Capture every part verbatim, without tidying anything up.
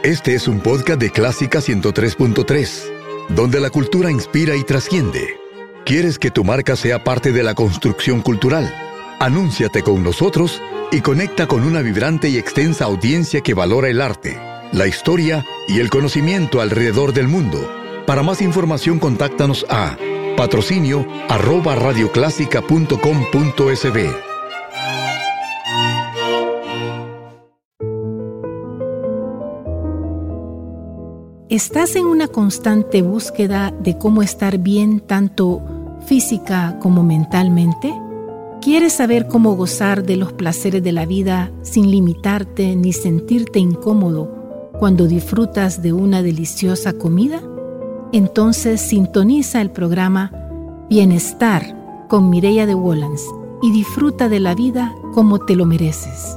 Este es un podcast de Clásica ciento tres punto tres, donde la cultura inspira y trasciende. ¿Quieres que tu marca sea parte de la construcción cultural? Anúnciate con nosotros y conecta con una vibrante y extensa audiencia que valora el arte, la historia y el conocimiento alrededor del mundo. Para más información, contáctanos a patrocinio arroba radioclásica punto com punto es be. ¿Estás en una constante búsqueda de cómo estar bien tanto física como mentalmente? ¿Quieres saber cómo gozar de los placeres de la vida sin limitarte ni sentirte incómodo cuando disfrutas de una deliciosa comida? Entonces sintoniza el programa Bienestar con Mireya de Wolans y disfruta de la vida como te lo mereces.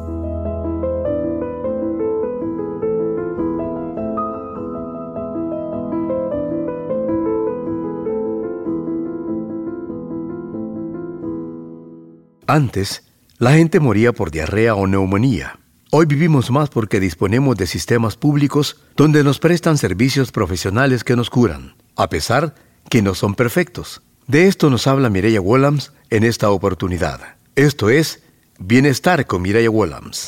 Antes, la gente moría por diarrea o neumonía. Hoy vivimos más porque disponemos de sistemas públicos donde nos prestan servicios profesionales que nos curan, a pesar que no son perfectos. De esto nos habla Mireya Wolans en esta oportunidad. Esto es Bienestar con Mireya Wolans.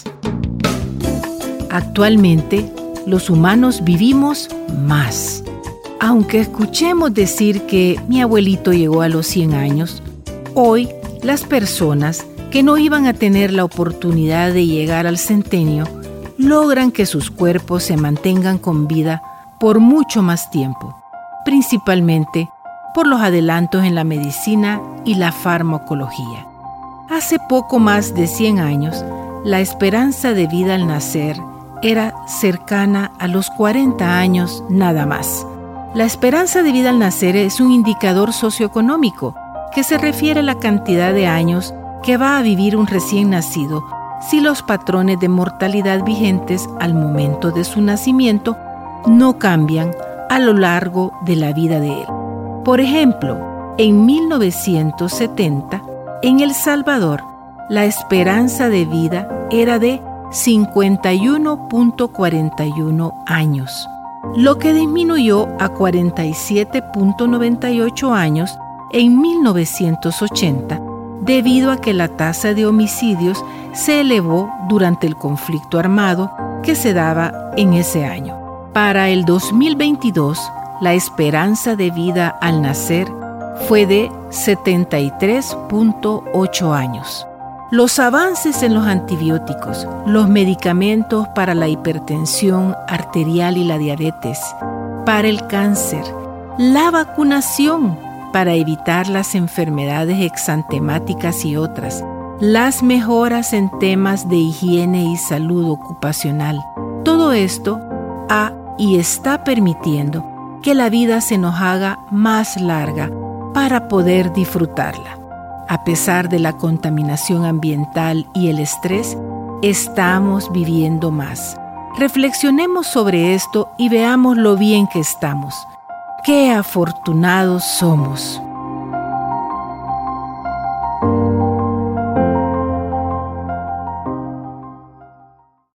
Actualmente, los humanos vivimos más. Aunque escuchemos decir que mi abuelito llegó a los cien años, hoy las personas que no iban a tener la oportunidad de llegar al centenio logran que sus cuerpos se mantengan con vida por mucho más tiempo, principalmente por los adelantos en la medicina y la farmacología. Hace poco más de cien años, la esperanza de vida al nacer era cercana a los cuarenta años nada más. La esperanza de vida al nacer es un indicador socioeconómico que se refiere a la cantidad de años que va a vivir un recién nacido si los patrones de mortalidad vigentes al momento de su nacimiento no cambian a lo largo de la vida de él. Por ejemplo, en mil novecientos setenta, en El Salvador, la esperanza de vida era de cincuenta y uno punto cuarenta y uno años, lo que disminuyó a cuarenta y siete punto noventa y ocho años en mil novecientos ochenta, debido a que la tasa de homicidios se elevó durante el conflicto armado que se daba en ese año. Para el dos mil veintidós, la esperanza de vida al nacer fue de setenta y tres punto ocho años. Los avances en los antibióticos, los medicamentos para la hipertensión arterial y la diabetes, para el cáncer, la vacunación para evitar las enfermedades exantemáticas y otras, las mejoras en temas de higiene y salud ocupacional. Todo esto ha y está permitiendo que la vida se nos haga más larga para poder disfrutarla. A pesar de la contaminación ambiental y el estrés, estamos viviendo más. Reflexionemos sobre esto y veamos lo bien que estamos. ¡Qué afortunados somos!